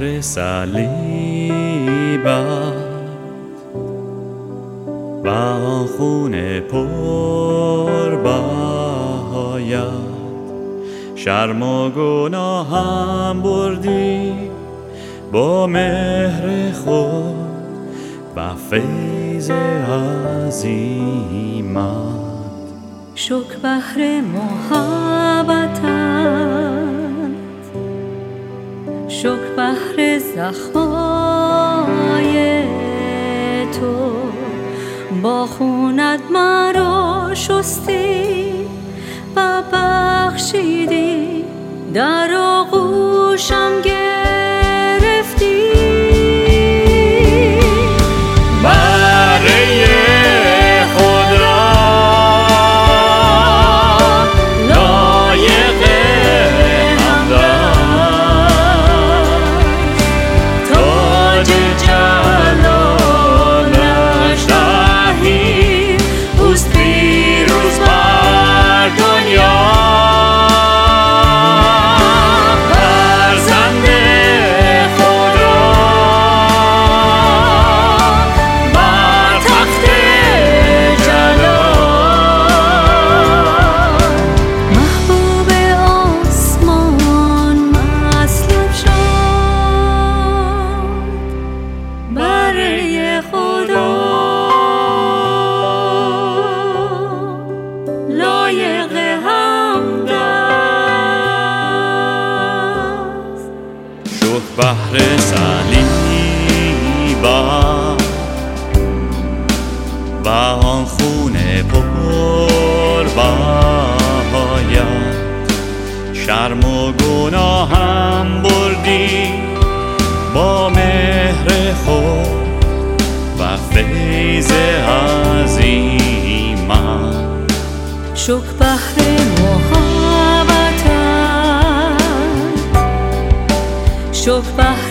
بهر صلیبت و آن خون پر بهایت، شرم و گناهم بردی با مهر خود و فیض عظیمت. شکر بهر محبتت، شکر بهر زخمای تو، با خونت مرا شستی و بخشیدی، در آغوشم گرفتی. برای خود را لایق حمد است، تاج جلالش دهیم، اوست پیروز بر دنیا. بهر صلیبت و آن خون پر بهایت، شرم و گناهم بردی با مهر خود و فیض عظیمت. شکر بهر محبتت، شکر بهر